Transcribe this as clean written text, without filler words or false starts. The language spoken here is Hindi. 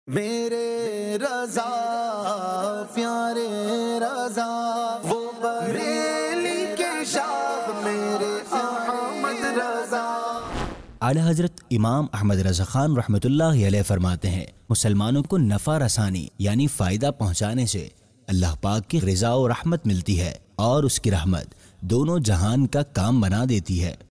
मेरे रज़ा प्यारे रज़ा वो बरेली के शाह मेरे अहमद रज़ा। आला हजरत इमाम अहमद रज़ा खान रहमतुल्लाह अलैह फरमाते हैं, मुसलमानों को नफ़ा रसानी यानी फ़ायदा पहुँचाने से अल्लाह पाक की रिज़ा और रहमत मिलती है और उसकी रहमत दोनों जहान का काम बना देती है।